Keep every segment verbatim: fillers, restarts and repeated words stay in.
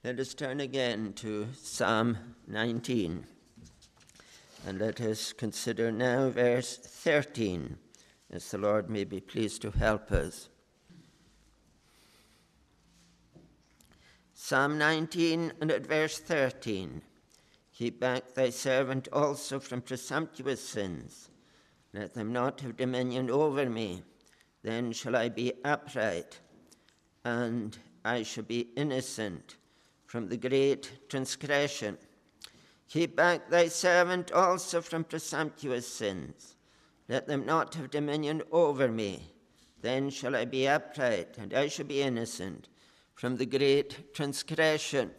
Let us turn again to Psalm nineteen, and let us consider now verse thirteen, as the Lord may be pleased to help us. Psalm nineteen and at verse thirteen. Keep back thy servant also from presumptuous sins. Let them not have dominion over me. Then shall I be upright, and I shall be innocent from the great transgression. Keep back thy servant also from presumptuous sins. Let them not have dominion over me. Then shall I be upright, and I shall be innocent from the great transgression.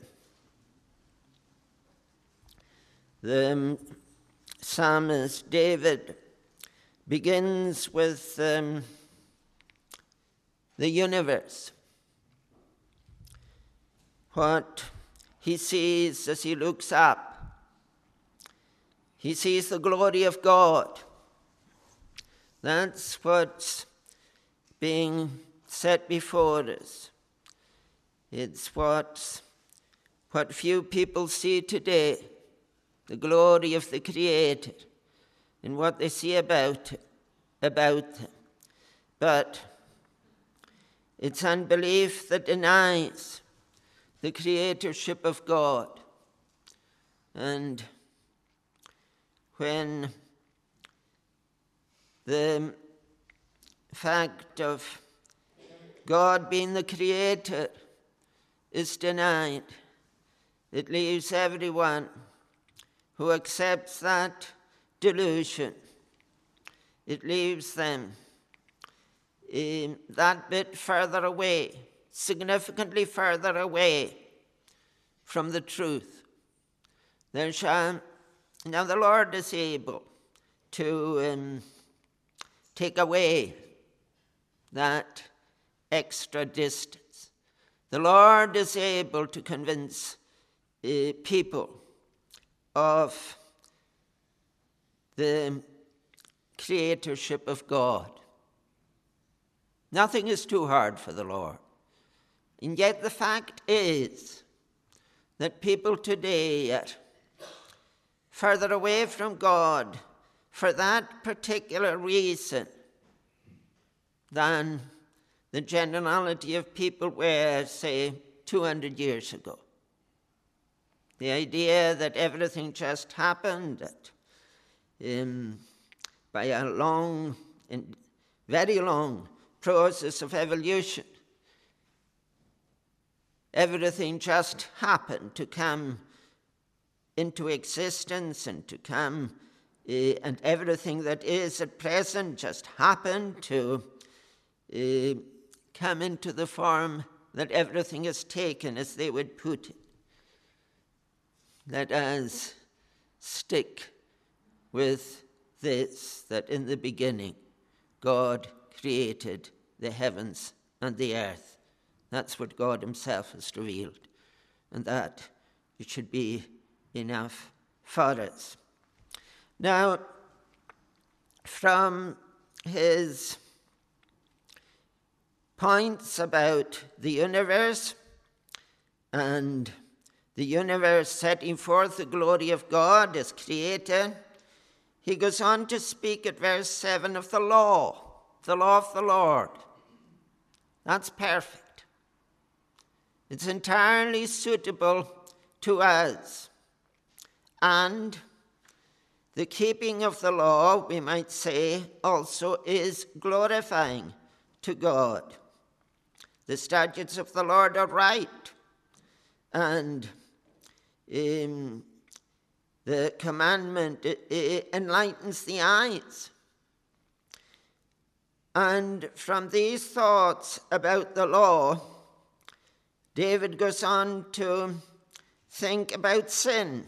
The psalmist David begins with um, the universe. What he sees as he looks up. He sees the glory of God. That's what's being set before us. It's what, what few people see today, the glory of the Creator, and what they see about, about them. But it's unbelief that denies the creatorship of God. And when the fact of God being the creator is denied, it leaves everyone who accepts that delusion, it leaves them um, that bit further away, significantly further away from the truth. There shall, now the Lord is able to um, take away that extra distance. The Lord is able to convince uh, people of the creatorship of God. Nothing is too hard for the Lord. And yet the fact is that people today are further away from God for that particular reason than the generality of people were, say, two hundred years ago. The idea that everything just happened that, um, by a long and very long process of evolution. Everything just happened to come into existence and to come, uh, and everything that is at present just happened to uh, come into the form that everything is taken, as they would put it. Let us stick with this, that in the beginning God created the heavens and the earth. That's what God himself has revealed. And that it should be enough for us. Now, from his points about the universe and the universe setting forth the glory of God as creator, he goes on to speak at verse seven of the law, the law of the Lord. That's perfect. It's entirely suitable to us. And the keeping of the law, we might say, also is glorifying to God. The statutes of the Lord are right, and um, the commandment it, it enlightens the eyes. And from these thoughts about the law, David goes on to think about sin.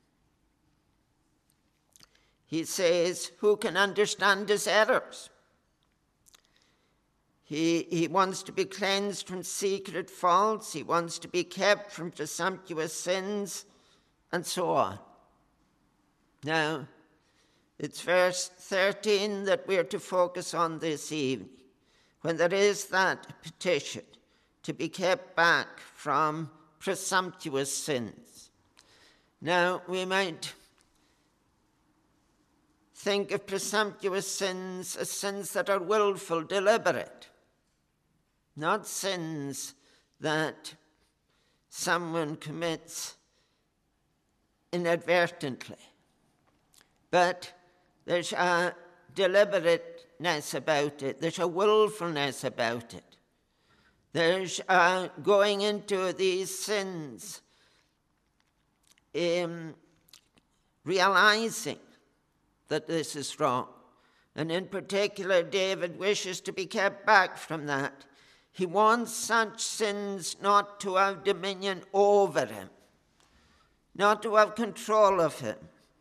He says, who can understand his errors? He, he wants to be cleansed from secret faults. He wants to be kept from presumptuous sins, and so on. Now, it's verse thirteen that we're to focus on this evening, when there is that petition to be kept back from presumptuous sins. Now, we might think of presumptuous sins as sins that are willful, deliberate, not sins that someone commits inadvertently. But there's a deliberateness about it. There's a willfulness about it. There's a going into these sins, um, realizing that this is wrong. And in particular, David wishes to be kept back from that. He wants such sins not to have dominion over him, not to have control of him.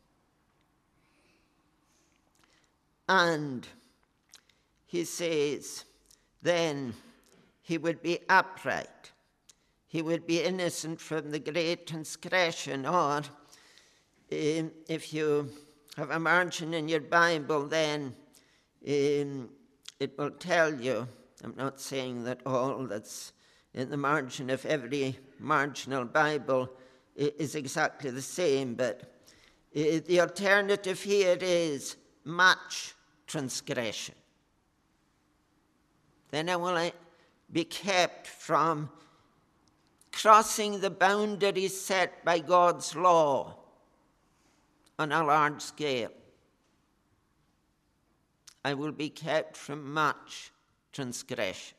And he says, then he would be upright. He would be innocent from the great transgression. Or um, if you have a margin in your Bible, then um, it will tell you, I'm not saying that all that's in the margin of every marginal Bible is exactly the same, but uh, the alternative here is much transgression. Then I will be kept from crossing the boundaries set by God's law on a large scale. I will be kept from much transgression.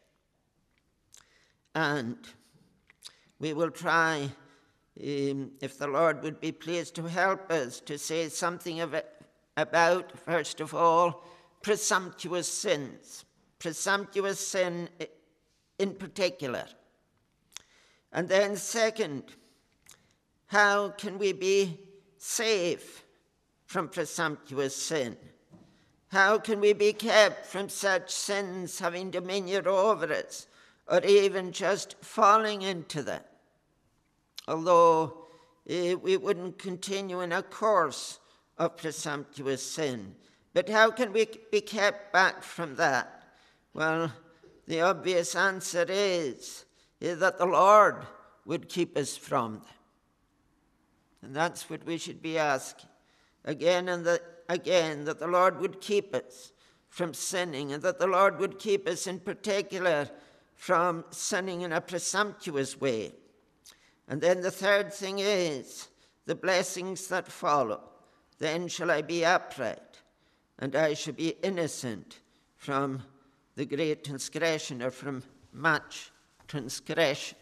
And we will try, um, if the Lord would be pleased to help us, to say something of it about, first of all, presumptuous sins. Presumptuous sin in particular. And then second, how can we be safe from presumptuous sin? How can we be kept from such sins having dominion over us, or even just falling into them? Although uh, we wouldn't continue in a course of presumptuous sin. But how can we be kept back from that? Well, the obvious answer is, is that the Lord would keep us from them. And that's what we should be asking. Again and the, again, that the Lord would keep us from sinning, and that the Lord would keep us in particular from sinning in a presumptuous way. And then the third thing is the blessings that follow. Then shall I be upright, and I shall be innocent from the great transgression, or from much transgression.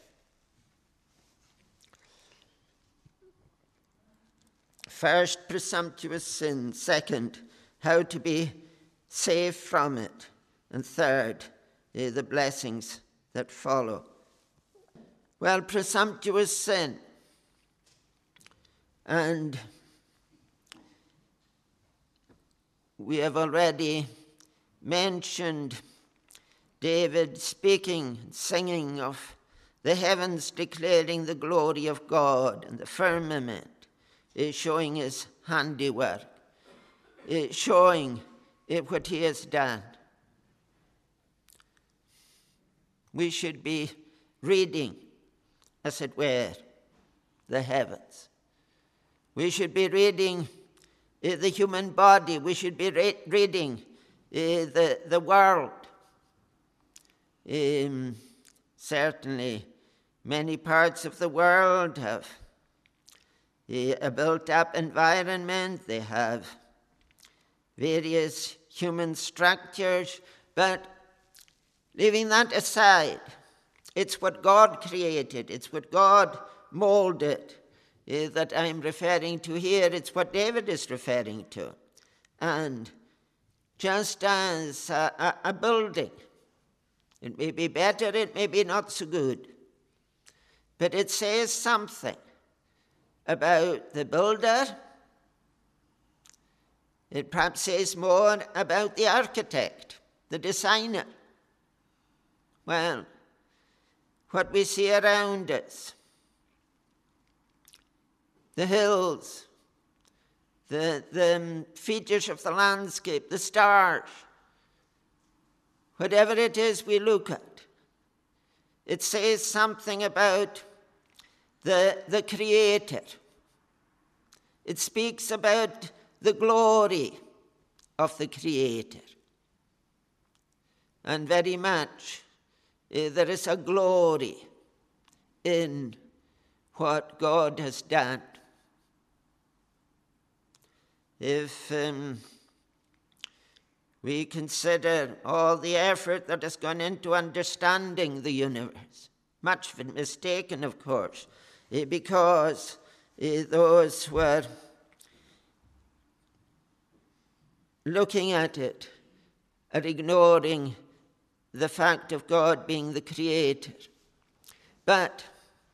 First, presumptuous sin. Second, how to be safe from it. And third, uh, the blessings that follow. Well, presumptuous sin. And we have already mentioned David speaking, singing of the heavens declaring the glory of God, and the firmament is showing his handiwork, is showing what he has done. We should be reading, as it were, the heavens. We should be reading uh, the human body. We should be re- reading uh, the, the world. Um, certainly, many parts of the world have uh, a built-up environment. They have various human structures, but leaving that aside, it's what God created. It's what God molded uh, that I'm referring to here. It's what David is referring to. And just as a, a, a building, it may be better, it may be not so good, but it says something about the builder. It perhaps says more about the architect, the designer. Well, what we see around us, the hills, the, the features of the landscape, the stars, whatever it is we look at, it says something about the, the Creator. It speaks about the glory of the Creator. And very much uh, there is a glory in what God has done. If um, we consider all the effort that has gone into understanding the universe, much of it mistaken, of course, uh, because uh, those who are looking at it are ignoring the fact of God being the Creator. But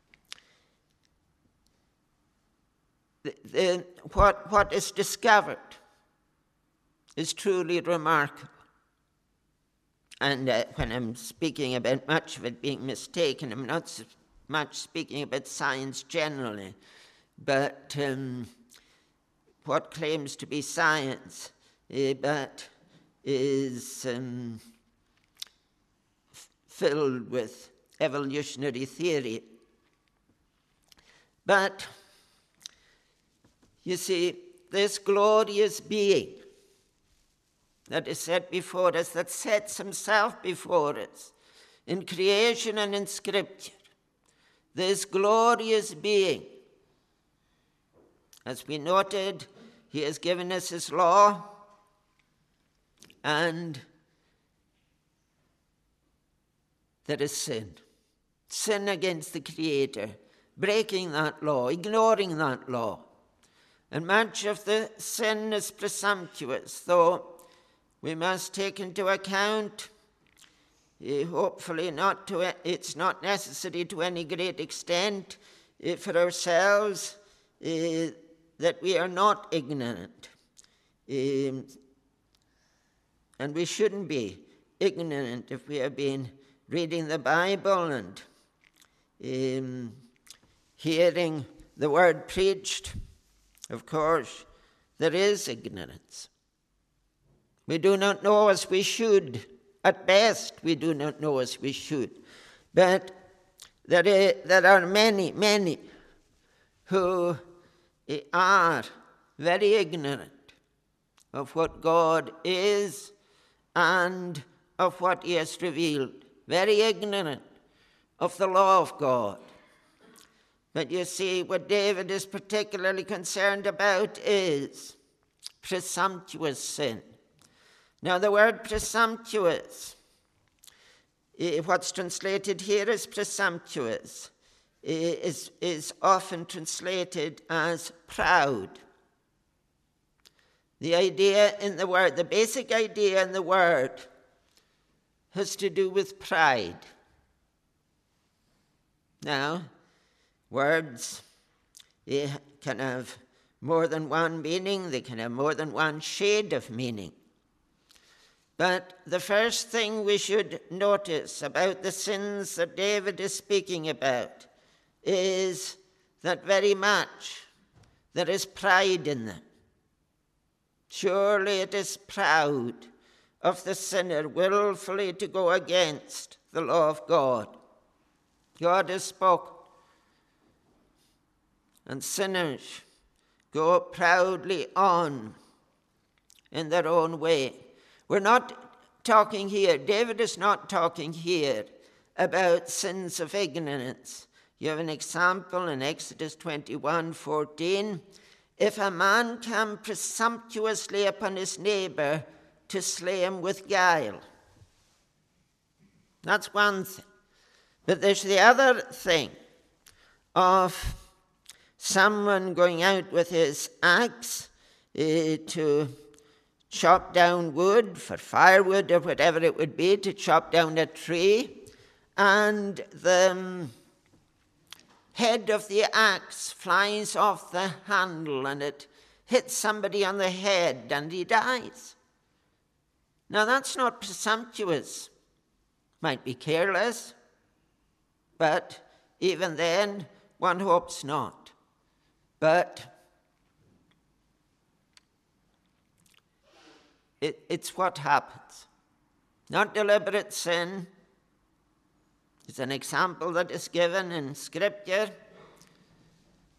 the, the, what, what is discovered is truly remarkable. And uh, when I'm speaking about much of it being mistaken, I'm not so much speaking about science generally, but um, what claims to be science, uh, but is um, f- filled with evolutionary theory. But, you see, this glorious being that is set before us, that sets himself before us in creation and in Scripture, this glorious being, as we noted, he has given us his law, and there is sin. Sin against the Creator, breaking that law, ignoring that law. And much of the sin is presumptuous, though we must take into account, uh, hopefully not to, it's not necessary to any great extent uh, for ourselves, uh, that we are not ignorant. Um, and we shouldn't be ignorant if we have been reading the Bible and um, hearing the word preached. Of course, there is ignorance. We do not know as we should. At best, we do not know as we should. But there, is, there are many, many who are very ignorant of what God is and of what he has revealed. Very ignorant of the law of God. But you see, what David is particularly concerned about is presumptuous sin. Now, the word presumptuous, what's translated here as presumptuous, is, is often translated as proud. The idea in the word, the basic idea in the word, has to do with pride. Now, words can have more than one meaning, they can have more than one shade of meaning. But the first thing we should notice about the sins that David is speaking about is that very much there is pride in them. Surely it is proud of the sinner willfully to go against the law of God. God has spoken, and sinners go proudly on in their own way. We're not talking here, David is not talking here about sins of ignorance. You have an example in Exodus twenty-one fourteen. If a man come presumptuously upon his neighbor to slay him with guile. That's one thing. But there's the other thing of someone going out with his axe uh, to chop down wood for firewood or whatever it would be, to chop down a tree, and the um, head of the axe flies off the handle and it hits somebody on the head and he dies. Now that's not presumptuous. Might be careless, but even then one hopes not. But It, it's what happens. Not deliberate sin. It's an example that is given in Scripture.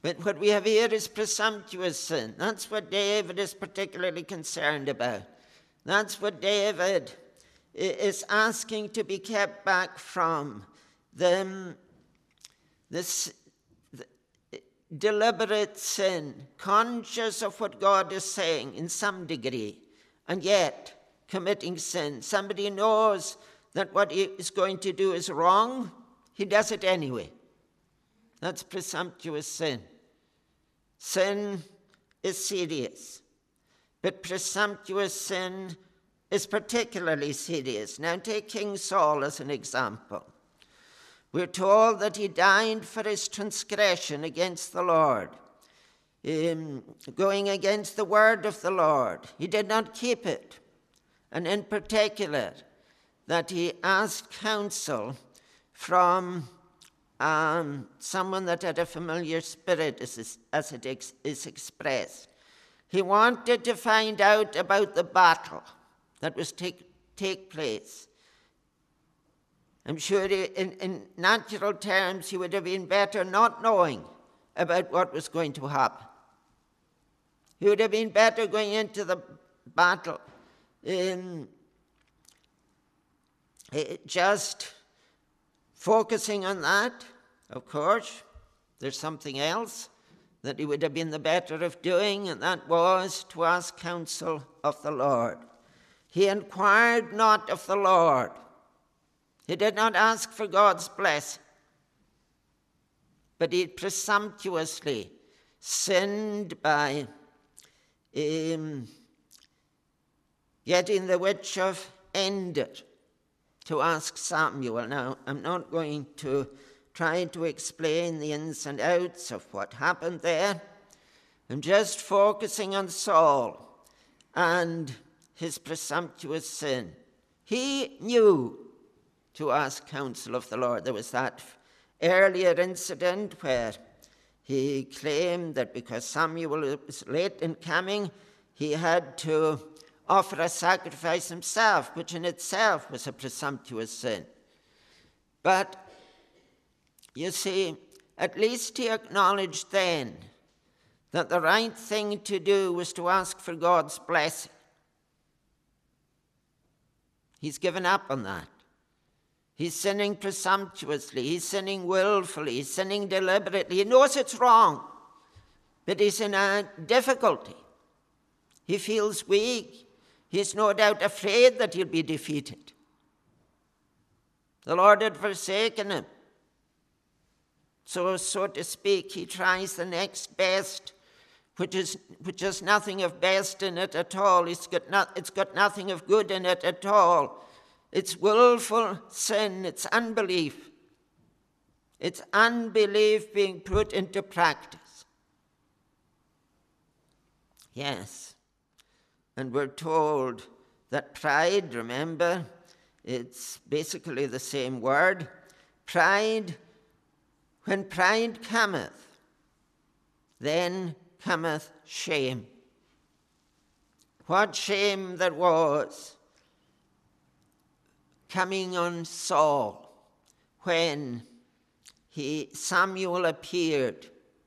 But what we have here is presumptuous sin. That's what David is particularly concerned about. That's what David is asking to be kept back from. The, this the deliberate sin, conscious of what God is saying in some degree, and yet committing sin. Somebody knows that what he is going to do is wrong, he does it anyway. That's presumptuous sin. Sin is serious, but presumptuous sin is particularly serious. Now take King Saul as an example. We're told that he died for his transgression against the Lord, um, going against the word of the Lord. He did not keep it. And in particular, that he asked counsel from um, someone that had a familiar spirit, as, as it ex- is expressed. He wanted to find out about the battle that was take, take place. I'm sure he, in, in natural terms, he would have been better not knowing about what was going to happen. He would have been better going into the battle in just focusing on that. Of course, there's something else that he would have been the better of doing, and that was to ask counsel of the Lord. He inquired not of the Lord. He did not ask for God's blessing, but he presumptuously sinned by um, getting the witch of Endor to ask Samuel. Now, I'm not going to try to explain the ins and outs of what happened there. I'm just focusing on Saul and his presumptuous sin. He knew to ask counsel of the Lord. There was that earlier incident where he claimed that because Samuel was late in coming, he had to offer a sacrifice himself, which in itself was a presumptuous sin. But, you see, at least he acknowledged then that the right thing to do was to ask for God's blessing. He's given up on that. He's sinning presumptuously. He's sinning willfully. He's sinning deliberately. He knows it's wrong, but he's in a difficulty. He feels weak. He's no doubt afraid that he'll be defeated. The Lord had forsaken him. So, so to speak, he tries the next best, which is which has nothing of best in it at all. It's got, not, it's got nothing of good in it at all. It's willful sin. It's unbelief. It's unbelief being put into practice. Yes. And we're told that pride, remember, it's basically the same word. Pride, when pride cometh, then cometh shame. What shame there was coming on Saul when he Samuel appeared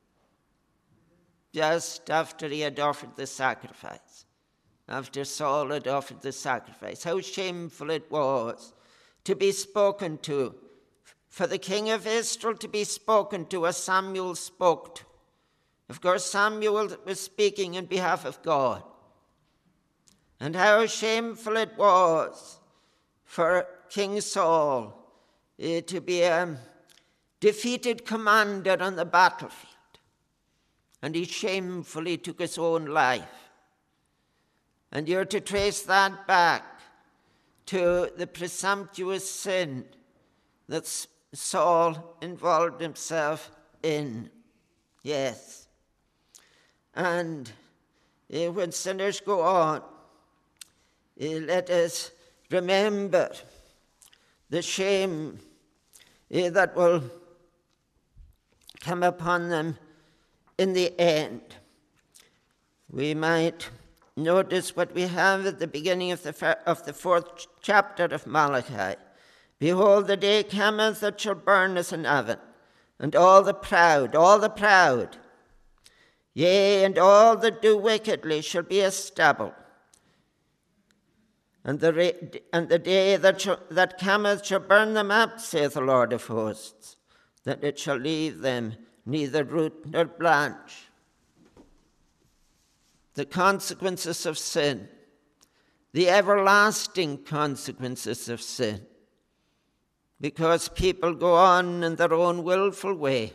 just after he had offered the sacrifice, after Saul had offered the sacrifice. How shameful it was to be spoken to, for the king of Israel to be spoken to as Samuel spoke to. Of course, Samuel was speaking on behalf of God. And how shameful it was for King Saul uh, to be a defeated commander on the battlefield. And he shamefully took his own life. And you're to trace that back to the presumptuous sin that Saul involved himself in. Yes. And uh, when sinners go on, uh, let us remember the shame uh, that will come upon them in the end. We might notice what we have at the beginning of the, of the fourth chapter of Malachi. Behold, the day cometh that shall burn as an oven, and all the proud, all the proud, Yea, and all that do wickedly shall be established. And the, re- and the day that, shall, that cometh shall burn them up, saith the Lord of hosts, that it shall leave them neither root nor branch. The consequences of sin, the everlasting consequences of sin, because people go on in their own willful way.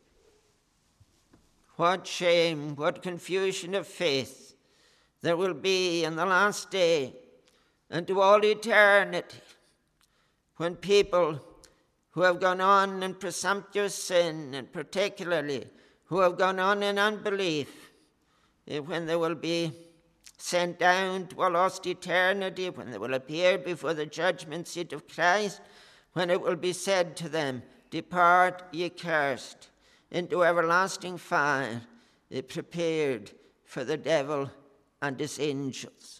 What shame, what confusion of faith there will be in the last day and to all eternity, when people who have gone on in presumptuous sin, and particularly who have gone on in unbelief, when they will be sent down to a lost eternity, when they will appear before the judgment seat of Christ, when it will be said to them, "Depart, ye cursed, into everlasting fire, prepared for the devil and his angels."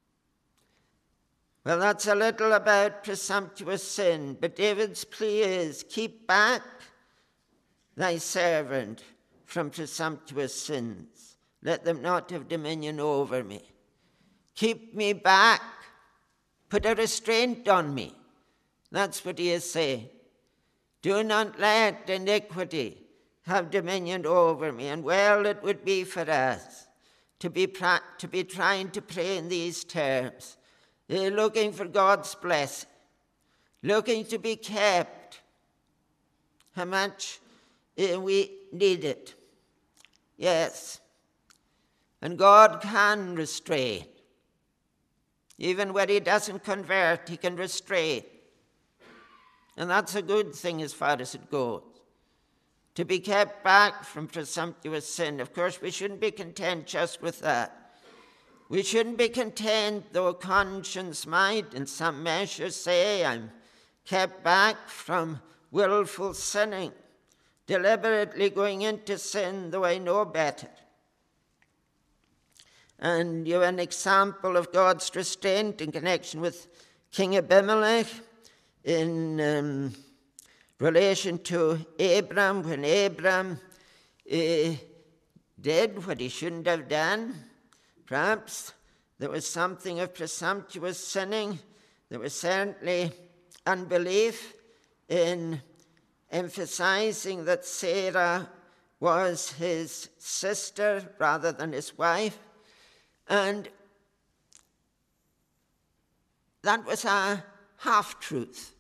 Well, that's a little about presumptuous sin, but David's plea is, keep back thy servant from presumptuous sins. Let them not have dominion over me. Keep me back. Put a restraint on me. That's what he is saying. Do not let iniquity have dominion over me. And well, it would be for us to be, pra- to be trying to pray in these terms. They're looking for God's blessing, looking to be kept. How much uh, we need it. Yes. And God can restrain. Even when he doesn't convert, he can restrain. And that's a good thing as far as it goes. To be kept back from presumptuous sin. Of course, we shouldn't be content just with that. We shouldn't be content, though conscience might in some measure say, I'm kept back from willful sinning, deliberately going into sin, though I know better. And you have an example of God's restraint in connection with King Abimelech in um, relation to Abram, when Abram uh, did what he shouldn't have done. Perhaps there was something of presumptuous sinning. There was certainly unbelief in emphasizing that Sarah was his sister rather than his wife. And that was a half-truth.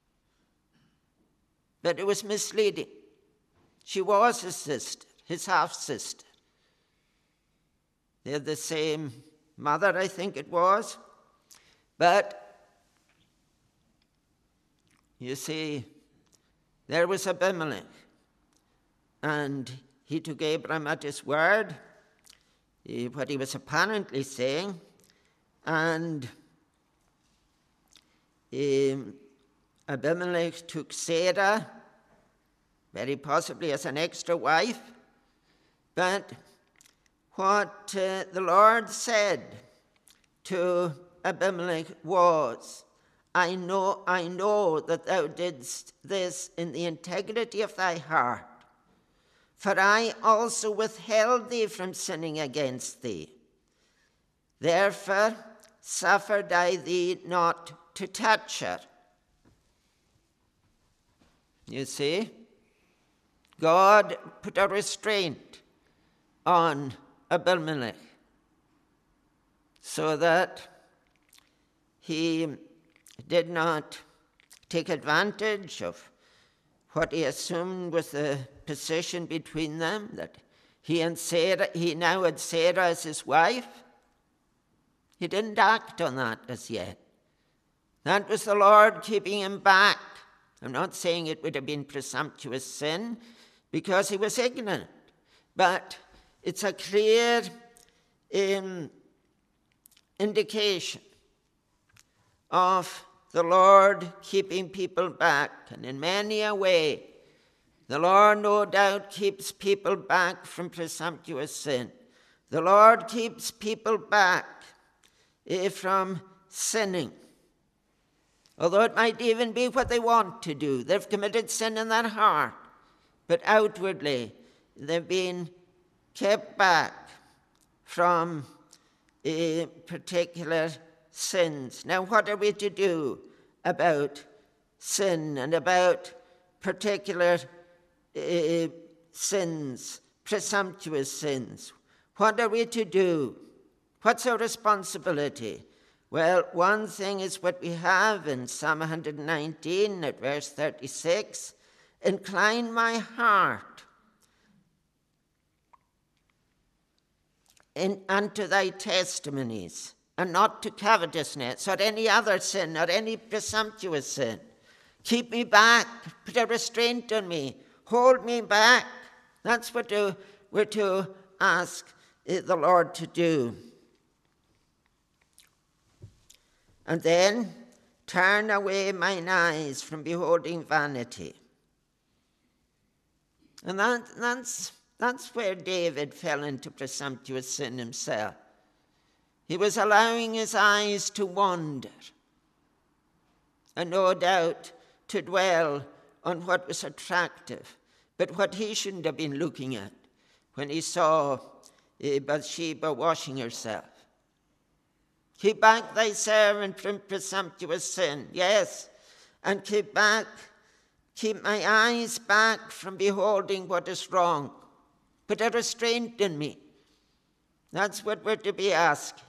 But it was misleading. She was his sister, his half-sister. They're the same mother, I think it was. But, you see, there was Abimelech. And he took Abram at his word, what he was apparently saying. And um, Abimelech took Sarah, very possibly as an extra wife. But what uh, the Lord said to Abimelech was, I know, I know that thou didst this in the integrity of thy heart, for I also withheld thee from sinning against thee. Therefore suffered I thee not to touch her. You see, God put a restraint on Abimelech so that he did not take advantage of what he assumed was the position between them, that he and Sarah, he now had Sarah as his wife. He didn't act on that as yet. That was the Lord keeping him back. I'm not saying it would have been presumptuous sin because he was ignorant, but it's a clear um, indication of the Lord keeping people back. And in many a way, the Lord no doubt keeps people back from presumptuous sin. The Lord keeps people back eh, from sinning. Although it might even be what they want to do. They've committed sin in their heart. But outwardly, they've been kept back from uh, particular sins. Now, what are we to do about sin and about particular uh, sins, presumptuous sins? What are we to do? What's our responsibility? Well, one thing is what we have in Psalm one hundred nineteen at verse thirty-six. Incline my heart in, unto thy testimonies, and not to covetousness or any other sin or any presumptuous sin. Keep me back, put a restraint on me, hold me back. That's what to, we're to ask the Lord to do. And then, turn away mine eyes from beholding vanity. And that, that's, that's where David fell into presumptuous sin himself. He was allowing his eyes to wander, and no doubt to dwell on what was attractive, but what he shouldn't have been looking at when he saw uh, Bathsheba washing herself. Keep back thy servant from presumptuous sin, yes, and keep back, keep my eyes back from beholding what is wrong. Put a restraint in me. That's what we're to be asking.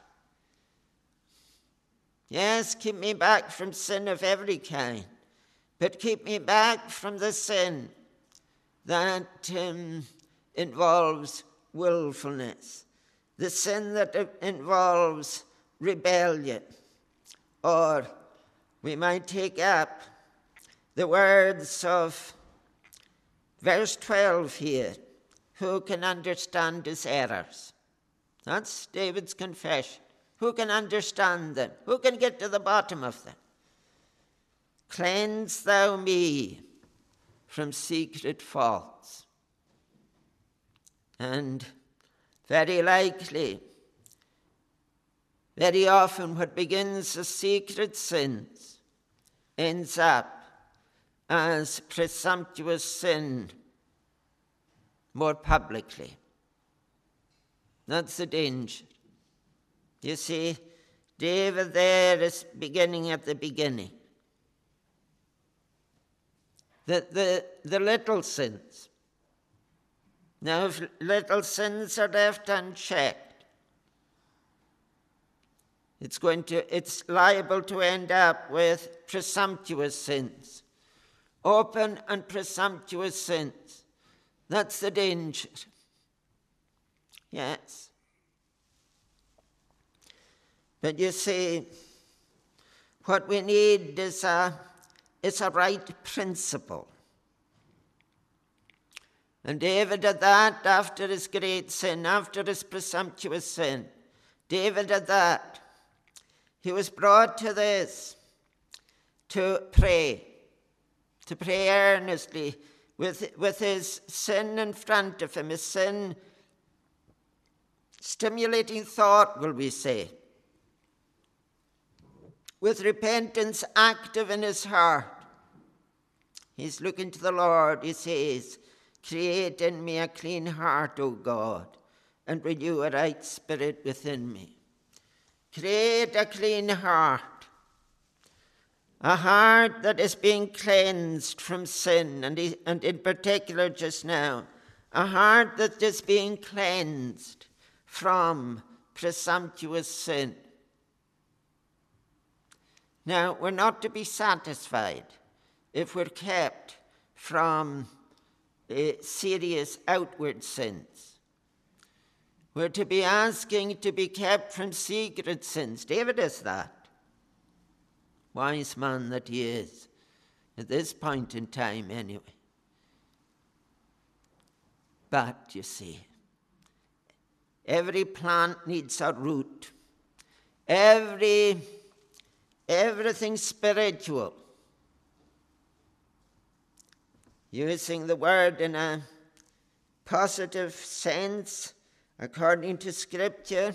Yes, keep me back from sin of every kind, but keep me back from the sin that um, involves willfulness, the sin that involves rebellion. Or we might take up the words of verse twelve here. Who can understand his errors? That's David's confession. Who can understand them? Who can get to the bottom of them? Cleanse thou me from secret faults. And very likely, very often what begins as secret sins ends up as presumptuous sin more publicly. That's the danger. You see, David there is beginning at the beginning. The, the, the little sins. Now, if little sins are left unchecked, it's going to, it's liable to end up with presumptuous sins. Open and presumptuous sins. That's the danger. Yes. But you see, what we need is a, is a right principle. And David did that after his great sin, after his presumptuous sin. David did that. He was brought to this, to pray, to pray earnestly with, with his sin in front of him, his sin stimulating thought, will we say. With repentance active in his heart. He's looking to the Lord. He says, create in me a clean heart, O God, and renew a right spirit within me. Create a clean heart. A heart that is being cleansed from sin, and, he, and in particular just now, a heart that is being cleansed from presumptuous sin. Now, we're not to be satisfied if we're kept from uh, serious outward sins. We're to be asking to be kept from secret sins. David is that. Wise man that he is, at this point in time anyway. But, you see, every plant needs a root. Every, everything spiritual. Using the word in a positive sense, according to Scripture,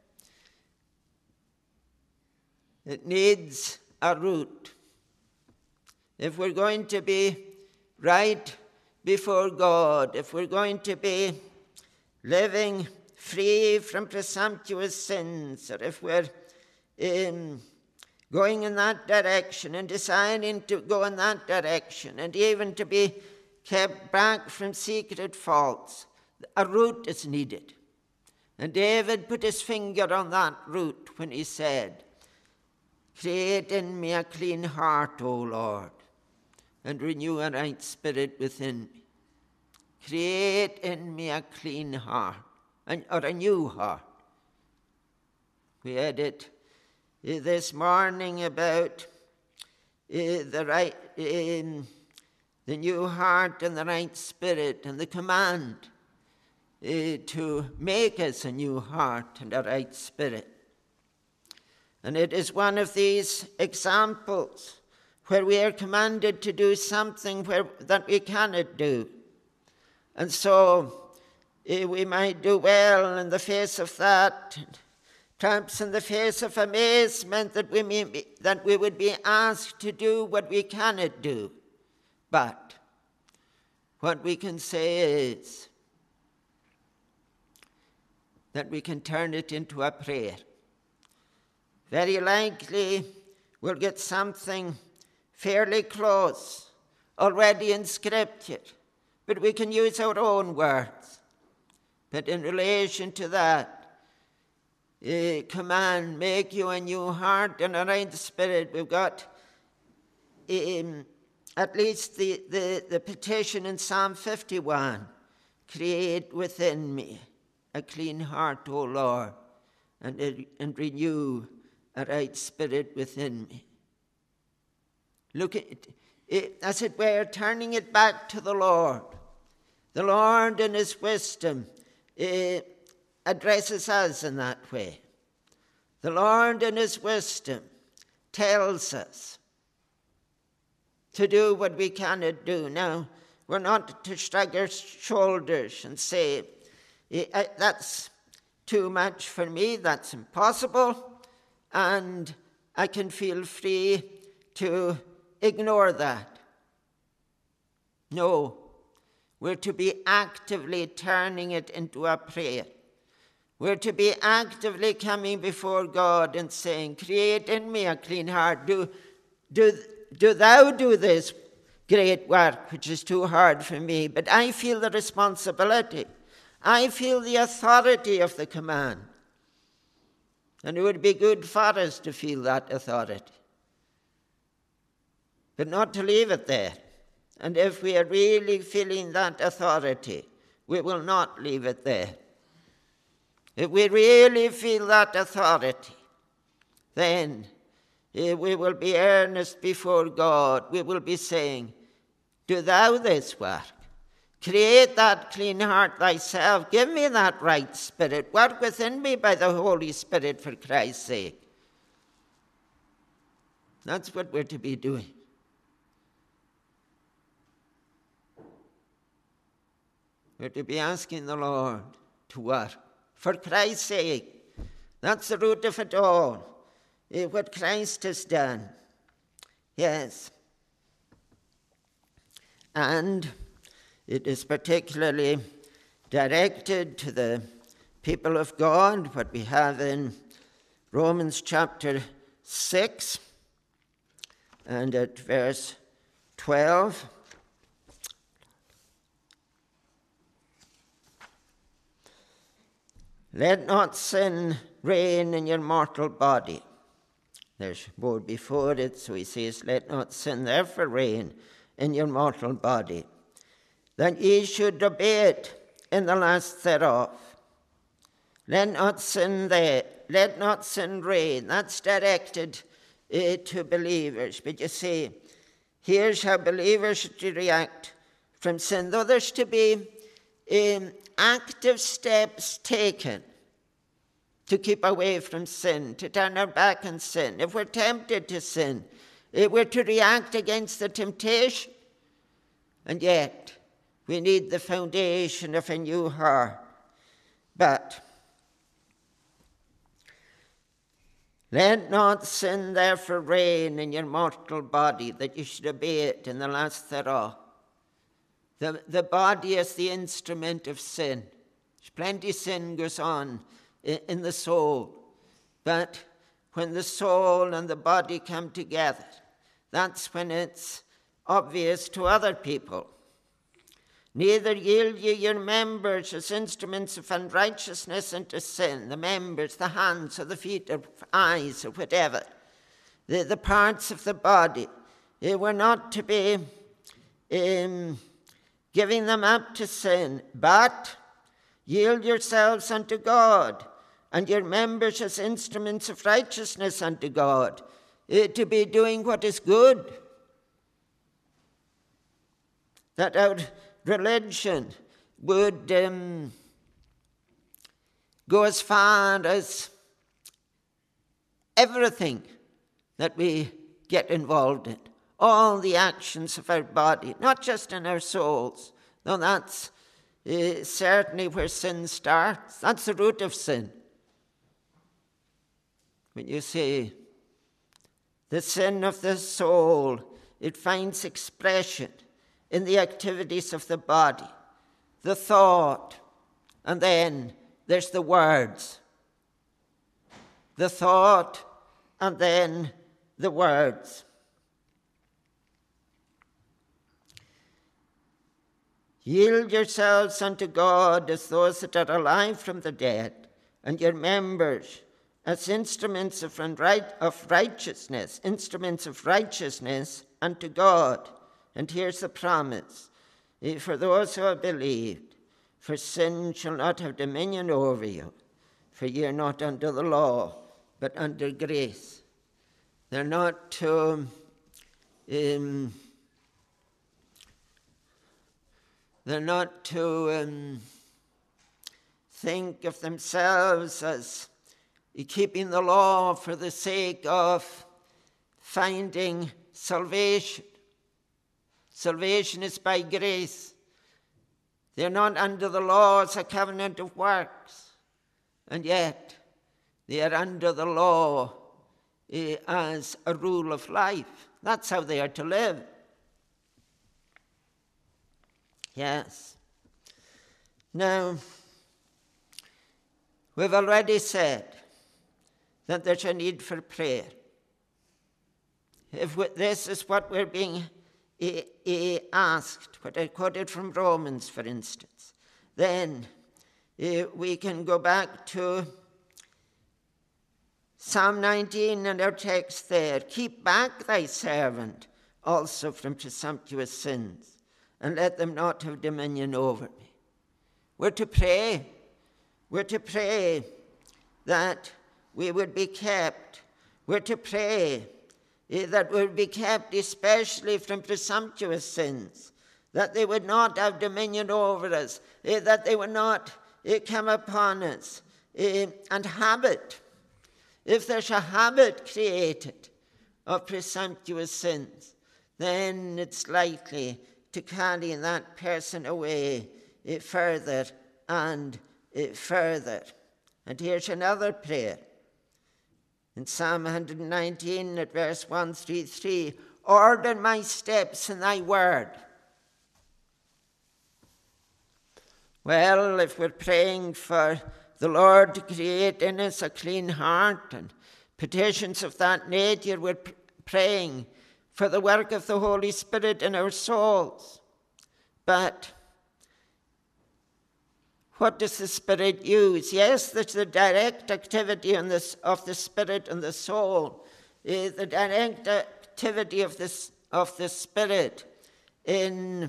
it needs a root. If we're going to be right before God, if we're going to be living free from presumptuous sins, or if we're in going in that direction and deciding to go in that direction, and even to be kept back from secret faults, a root is needed. And David put his finger on that root when he said, "Create in me a clean heart, O Lord, and renew a right spirit within me." Create in me a clean heart, or a new heart. We had it this morning about the right, um, the new heart and the right spirit, and the command uh, to make us a new heart and a right spirit. And it is one of these examples where we are commanded to do something where, that we cannot do. And so uh, we might do well in the face of that, perhaps in the face of amazement that we, may be, that we would be asked to do what we cannot do. But what we can say is that we can turn it into a prayer. Very likely we'll get something fairly close already in Scripture, but we can use our own words. But in relation to that uh, command, make you a new heart and a right spirit, we've got um, at least the, the, the petition in Psalm fifty-one, create within me a clean heart, O Lord, and, and renew a right spirit within me. Look at it, as it were, turning it back to the Lord. The Lord in his wisdom uh, addresses us in that way. The Lord in his wisdom tells us to do what we cannot do. Now, we're not to shrug our shoulders and say, that's too much for me, that's impossible, and I can feel free to ignore that. No, we're to be actively turning it into a prayer. We're to be actively coming before God and saying, create in me a clean heart. Do, do, do thou do this great work, which is too hard for me. But I feel the responsibility. I feel the authority of the command. And it would be good for us to feel that authority. But not to leave it there. And if we are really feeling that authority, we will not leave it there. If we really feel that authority, then we will be earnest before God. We will be saying, do thou this work. Create that clean heart thyself. Give me that right spirit. Work within me by the Holy Spirit for Christ's sake. That's what we're to be doing. We're to be asking the Lord to work for Christ's sake. That's the root of it all. What Christ has done. Yes. And it is particularly directed to the people of God, what we have in Romans chapter six and at verse twelve. Let not sin reign in your mortal body. There's more before it, so he says, let not sin therefore reign in your mortal body, that ye should obey it in the lust thereof. Let not sin there, let not sin reign. That's directed uh, to believers. But you see, here's how believers should react from sin. Though there's to be um, active steps taken to keep away from sin, to turn our back on sin. If we're tempted to sin, we're to react against the temptation. And yet, we need the foundation of a new heart. But let not sin therefore reign in your mortal body, that you should obey it in the lust thereof. The, the body is the instrument of sin. Plenty of sin goes on in the soul. But when the soul and the body come together, that's when it's obvious to other people. Neither yield ye your members as instruments of unrighteousness unto sin, the members, the hands or the feet or eyes or whatever, the, the parts of the body. Eh, we're not to be um, giving them up to sin, but yield yourselves unto God, and your members as instruments of righteousness unto God, eh, to be doing what is good. That our religion would um, go as far as everything that we get involved in, all the actions of our body, not just in our souls. No, that's uh, certainly where sin starts. That's the root of sin. When you say the sin of the soul, it finds expression in the activities of the body, the thought, and then there's the words. The thought, and then the words. Yield yourselves unto God as those that are alive from the dead, and your members as instruments of, unright, of righteousness, instruments of righteousness unto God. And here's the promise, for those who have believed, for sin shall not have dominion over you, for ye are not under the law, but under grace. They're not to, um, they're not to um, think of themselves as keeping the law for the sake of finding salvation. Salvation is by grace. They're not under the law as a covenant of works. And yet, they are under the law eh, as a rule of life. That's how they are to live. Yes. Now, we've already said that there's a need for prayer. If we, this is what we're being He, he asked, what I quoted from Romans, for instance, then uh, we can go back to Psalm nineteen and our text there. Keep back thy servant also from presumptuous sins, and let them not have dominion over me. We're to pray. We're to pray that we would be kept. We're to pray that would be kept especially from presumptuous sins, that they would not have dominion over us, that they would not come upon us. And habit, if there's a habit created of presumptuous sins, then it's likely to carry that person away further and further. And here's another prayer. In Psalm one nineteen at verse one thirty-three, order my steps in thy word. Well, if we're praying for the Lord to create in us a clean heart and petitions of that nature, we're p- praying for the work of the Holy Spirit in our souls. But what does the Spirit use? Yes, there's the direct activity on this, of the Spirit and the soul, uh, the direct activity of, this, of the Spirit in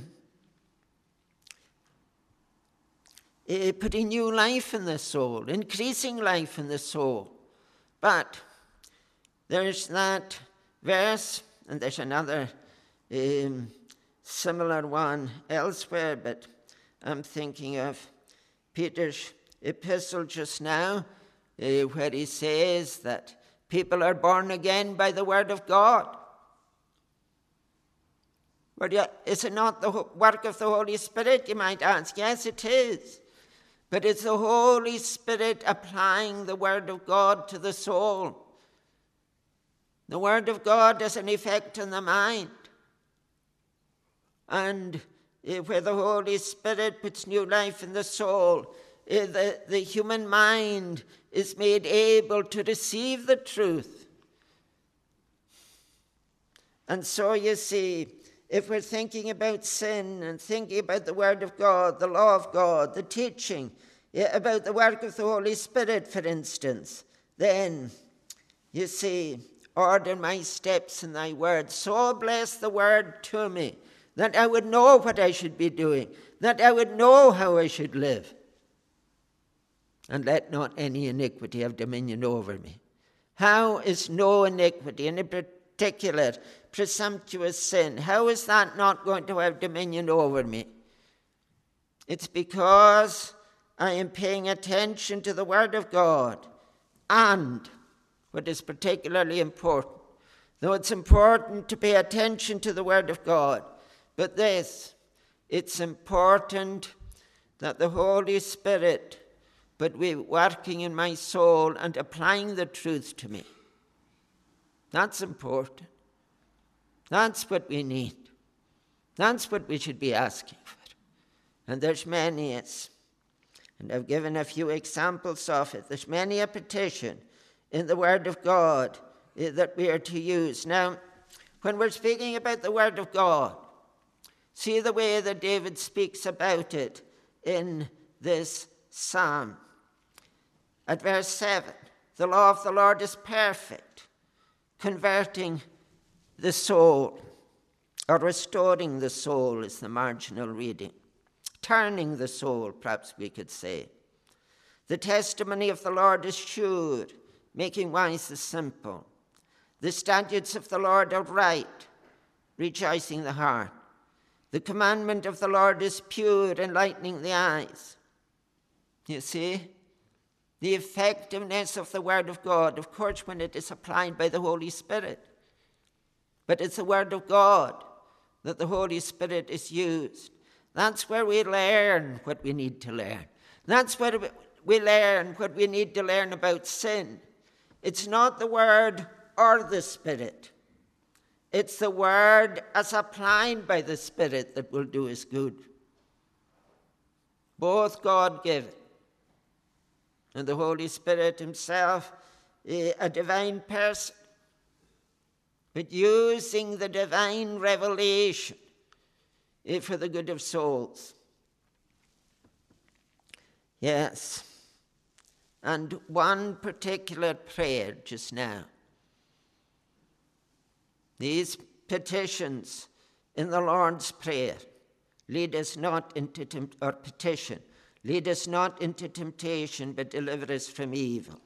uh, putting new life in the soul, increasing life in the soul. But there's that verse, and there's another um, similar one elsewhere, but I'm thinking of Peter's epistle just now, uh, where he says that people are born again by the word of God. But yet, is it not the work of the Holy Spirit, you might ask? Yes, it is. But it's the Holy Spirit applying the word of God to the soul. The word of God has an effect on the mind. And where the Holy Spirit puts new life in the soul, uh, the, the human mind is made able to receive the truth. And so you see, if we're thinking about sin and thinking about the Word of God, the law of God, the teaching, yeah, about the work of the Holy Spirit, for instance, then, you see, order my steps in thy word. So bless the word to me, that I would know what I should be doing, that I would know how I should live. And let not any iniquity have dominion over me. How is no iniquity, and in particular, presumptuous sin, how is that not going to have dominion over me? It's because I am paying attention to the Word of God, and what is particularly important, though it's important to pay attention to the Word of God, but this, it's important that the Holy Spirit would be working in my soul and applying the truth to me. That's important. That's what we need. That's what we should be asking for. And there's many, it's, and I've given a few examples of it. There's many a petition in the Word of God uh, that we are to use. Now, when we're speaking about the Word of God, see the way that David speaks about it in this psalm. At verse seven, the law of the Lord is perfect, converting the soul, or restoring the soul is the marginal reading. Turning the soul, perhaps we could say. The testimony of the Lord is sure, making wise the simple. The statutes of the Lord are right, rejoicing the heart. The commandment of the Lord is pure, enlightening the eyes. You see, the effectiveness of the Word of God, of course, when it is applied by the Holy Spirit. But it's the Word of God that the Holy Spirit is used. That's where we learn what we need to learn. That's where we learn what we need to learn about sin. It's not the Word or the Spirit. It's the Word as applied by the Spirit that will do us good. Both God-given. And the Holy Spirit himself, a divine person, but using the divine revelation for the good of souls. Yes. And one particular prayer just now. These petitions in the Lord's Prayer, lead us not into tempt- or petition, lead us not into temptation, but deliver us from evil.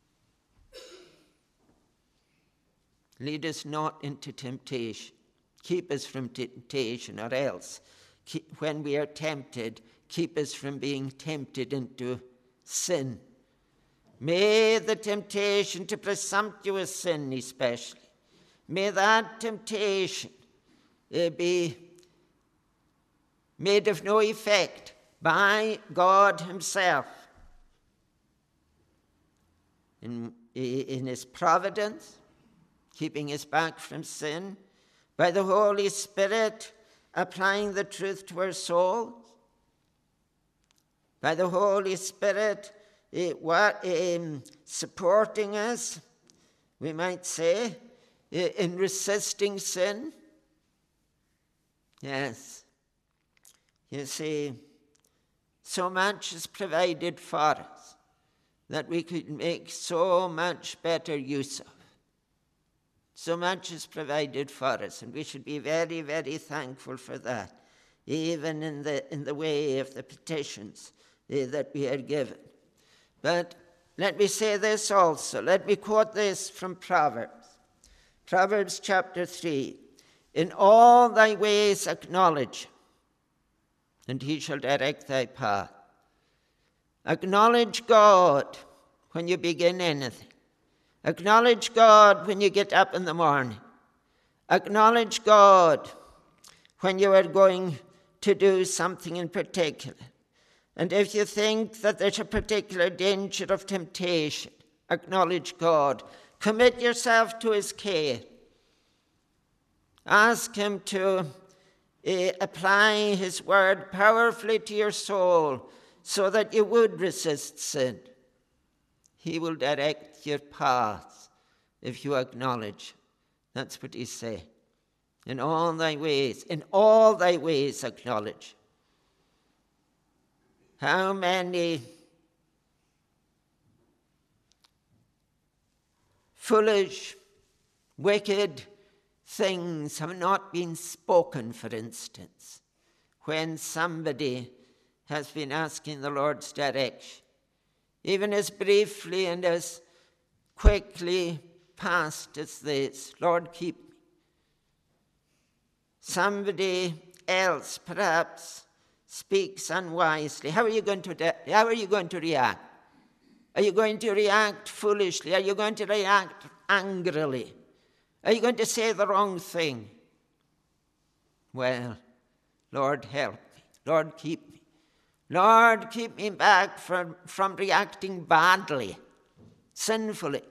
Lead us not into temptation. Keep us from temptation, or else, keep, when we are tempted, keep us from being tempted into sin. May the temptation to presumptuous sin especially, may that temptation uh, be made of no effect by God himself. In, in his providence, keeping us back from sin, by the Holy Spirit applying the truth to our souls, by the Holy Spirit uh, what, um, supporting us, we might say, uh, in resisting sin. Yes. You see, so much is provided for us that we could make so much better use of. So much is provided for us, and we should be very, very thankful for that, even in the in the way of the petitions uh, that we are given. But let me say this also. Let me quote this from Proverbs. Proverbs chapter three. In all thy ways acknowledge him, and he shall direct thy path. Acknowledge God when you begin anything. Acknowledge God when you get up in the morning. Acknowledge God when you are going to do something in particular. And if you think that there's a particular danger of temptation, acknowledge God. Commit yourself to his care. Ask him to uh, apply his word powerfully to your soul so that you would resist sin. He will direct your paths if you acknowledge. That's what he's saying. In all thy ways, in all thy ways acknowledge. How many foolish, wicked things have not been spoken, for instance, when somebody has been asking the Lord's direction, even as briefly and as quickly past as this, Lord, keep me. Somebody else perhaps speaks unwisely. How are you going to de- how are you going to react? Are you going to react foolishly? Are you going to react angrily? Are you going to say the wrong thing? Well, Lord, help me. Lord, keep me. Lord, keep me back from, from reacting badly, sinfully.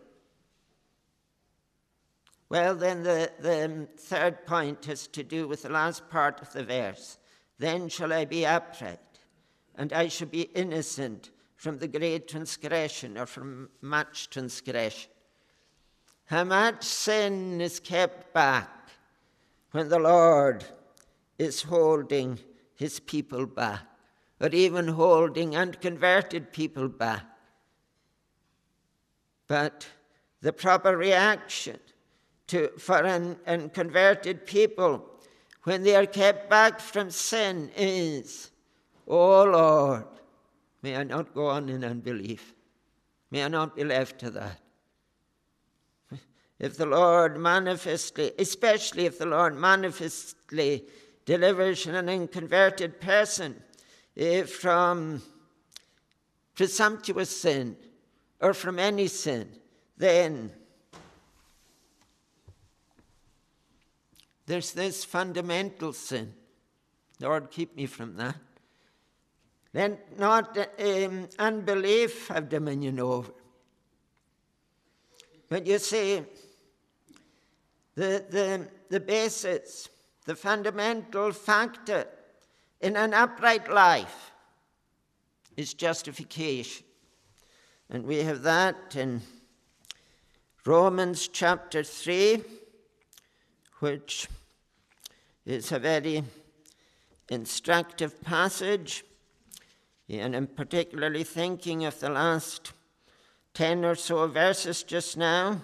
Well, then the, the third point has to do with the last part of the verse. Then shall I be upright, and I shall be innocent from the great transgression, or from much transgression. How much sin is kept back when the Lord is holding his people back, or even holding unconverted people back. But the proper reaction to, for un, unconverted people when they are kept back from sin is, "Oh Lord, may I not go on in unbelief. May I not be left to that." If the Lord manifestly, especially if the Lord manifestly delivers an unconverted person if from presumptuous sin or from any sin, then there's this fundamental sin. Lord, keep me from that. Then not um, unbelief have dominion over. But you see, the, the, the basis, the fundamental factor in an upright life is justification. And we have that in Romans chapter three, which is a very instructive passage. And I'm particularly thinking of the last ten or so verses just now.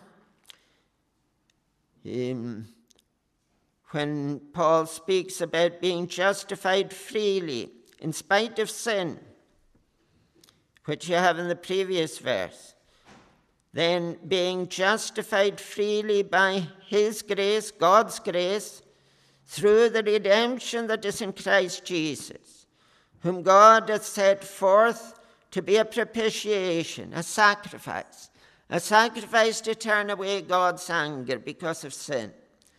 Um, when Paul speaks about being justified freely in spite of sin, which you have in the previous verse, then being justified freely by his grace, God's grace, through the redemption that is in Christ Jesus, whom God hath set forth to be a propitiation, a sacrifice, a sacrifice to turn away God's anger because of sin.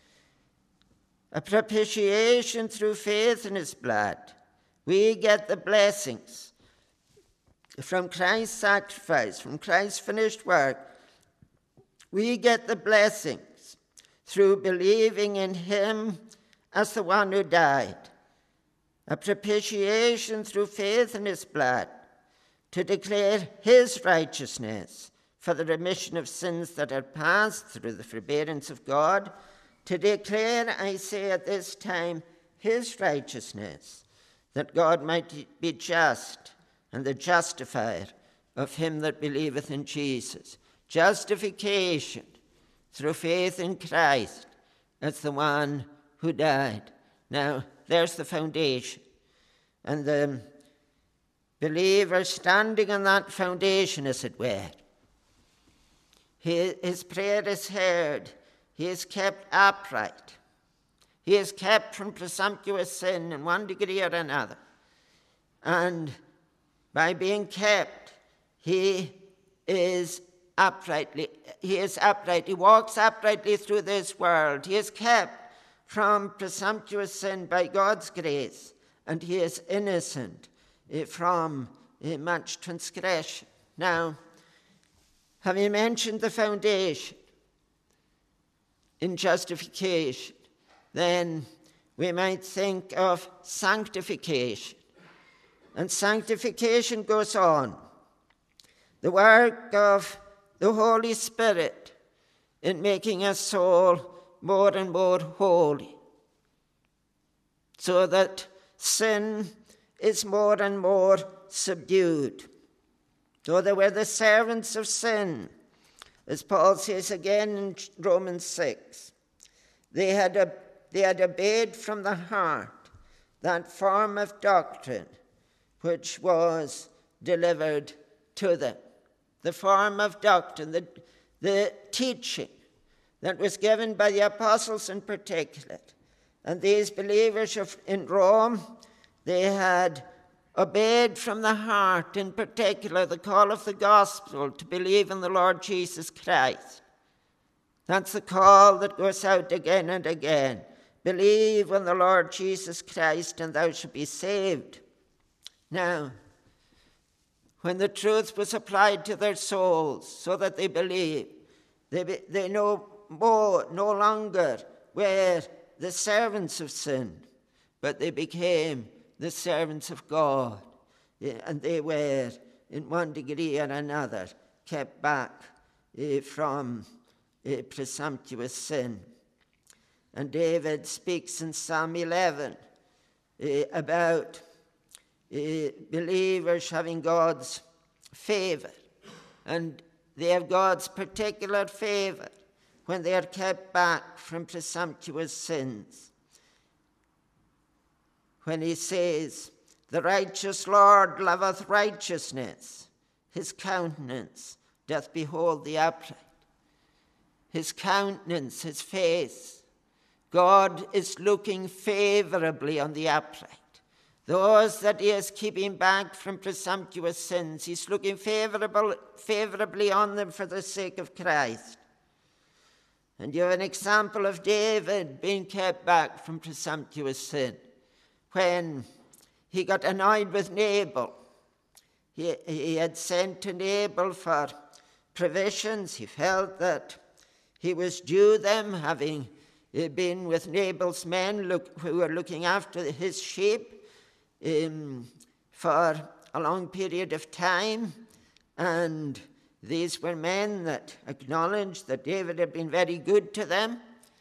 A propitiation through faith in his blood. We get the blessings from Christ's sacrifice, from Christ's finished work. We get the blessings through believing in him as the one who died. A propitiation through faith in his blood, to declare his righteousness for the remission of sins that are past through the forbearance of God, to declare, I say at this time, his righteousness, that God might be just and the justifier of him that believeth in Jesus. Justification through faith in Christ as the one who died. Now, there's the foundation. And the believer standing on that foundation, as it were, his prayer is heard. He is kept upright. He is kept from presumptuous sin in one degree or another. And by being kept, he is uprightly, he is upright. He walks uprightly through this world. He is kept from presumptuous sin by God's grace, and he is innocent from much transgression. Now, having mentioned the foundation in justification, then we might think of sanctification. and sanctification goes on. The work of the Holy Spirit in making a soul more and more holy, so that sin is more and more subdued. Though they were the servants of sin, as Paul says again in Romans six, they had, a, they had obeyed from the heart that form of doctrine which was delivered to them. The form of doctrine, the, the teaching that was given by the apostles in particular. And these believers in Rome, they had obeyed from the heart, in particular, the call of the gospel to believe in the Lord Jesus Christ. That's the call that goes out again and again. Believe in the Lord Jesus Christ and thou shalt be saved. Now, when the truth was applied to their souls so that they believe, they, they no, more, no longer were the servants of sin, but they became the servants of God. And they were, in one degree or another, kept back uh, from uh, presumptuous sin. And David speaks in Psalm eleven uh, about uh, believers having God's favor. And they have God's particular favor when they are kept back from presumptuous sins. When he says, the righteous Lord loveth righteousness, his countenance doth behold the upright. His countenance, his face, God is looking favorably on the upright. Those that he is keeping back from presumptuous sins, he's looking favorable, favorably on them for the sake of Christ. And you have an example of David being kept back from presumptuous sin. When he got annoyed with Nabal, he, he had sent to Nabal for provisions. He felt that he was due them, having been with Nabal's men look, who were looking after his sheep um, for a long period of time. And these were men that acknowledged that David had been very good to them.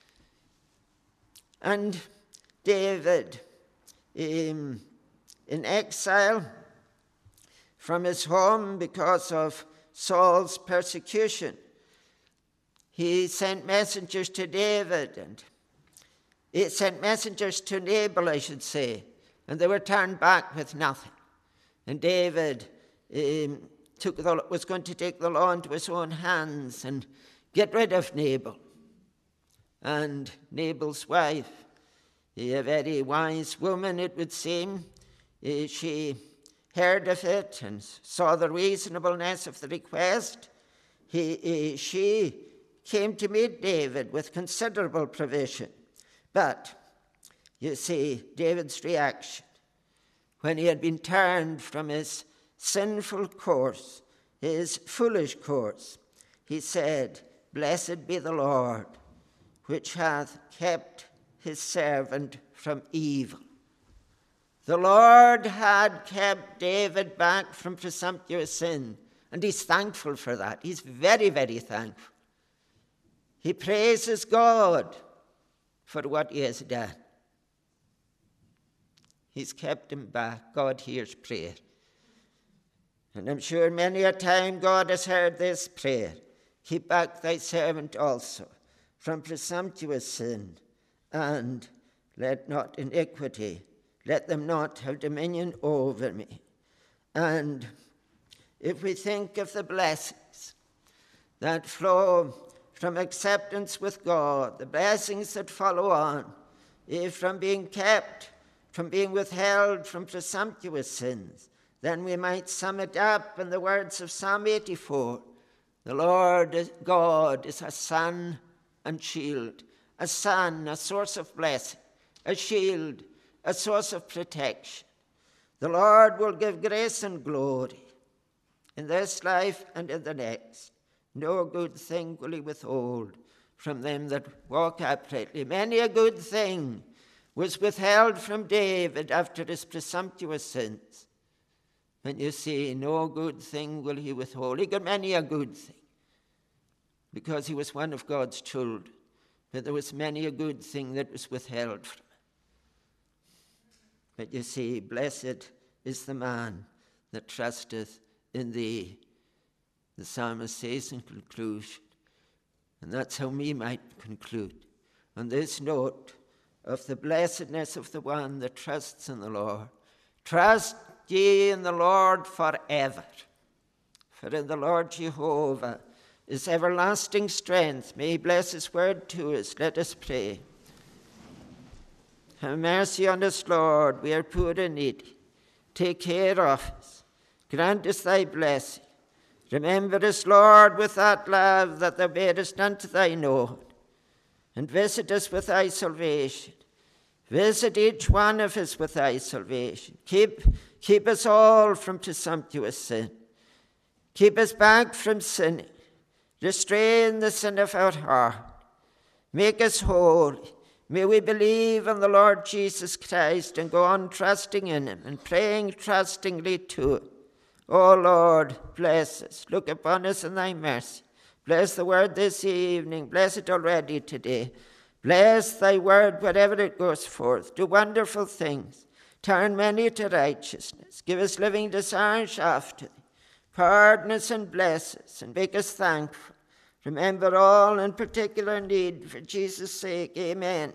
And David, um, in exile from his home because of Saul's persecution, he sent messengers to David, and he sent messengers to Nabal, I should say, and they were turned back with nothing. And David um, took the, was going to take the law into his own hands and get rid of Nabal. And Nabal's wife, a very wise woman, it would seem, she heard of it and saw the reasonableness of the request. He, she came to meet David with considerable provision. But, you see, David's reaction, when he had been turned from his sinful course, his foolish course, he said, blessed be the Lord, which hath kept his servant from evil. The Lord had kept David back from presumptuous sin, and he's thankful for that. He's very, very thankful. He praises God for what he has done. He's kept him back. God hears prayer. And I'm sure many a time God has heard this prayer. Keep back thy servant also from presumptuous sin, and let not iniquity, let them not have dominion over me. And if we think of the blessings that flow from acceptance with God, the blessings that follow on, if from being kept, from being withheld from presumptuous sins, then we might sum it up in the words of Psalm eighty-four. The Lord God is a sun and shield, a sun, a source of blessing, a shield, a source of protection. The Lord will give grace and glory in this life and in the next. No good thing will he withhold from them that walk uprightly. Many a good thing was withheld from David after his presumptuous sins. And you see, no good thing will he withhold. He got many a good thing because he was one of God's children. But there was many a good thing that was withheld from him. But you see, blessed is the man that trusteth in thee. The psalmist says in conclusion, and that's how we might conclude, on this note of the blessedness of the one that trusts in the Lord. Trust ye in the Lord forever, for in the Lord Jehovah is everlasting strength. May he bless his word to us. Let us pray. Have mercy on us, Lord. We are poor and needy. Take care of us. Grant us thy blessing. Remember us, Lord, with that love that thou badest unto thine own. And visit us with thy salvation. Visit each one of us with thy salvation. Keep, keep us all from presumptuous sin. Keep us back from sinning. Restrain the sin of our heart. Make us holy. May we believe in the Lord Jesus Christ and go on trusting in him and praying trustingly to him. O Lord, bless us. Look upon us in thy mercy. Bless the word this evening. Bless it already today. Bless thy word wherever it goes forth. Do wonderful things. Turn many to righteousness. Give us living desires after thee. Pardon us and bless us and make us thankful. Remember all in particular need for Jesus' sake. Amen.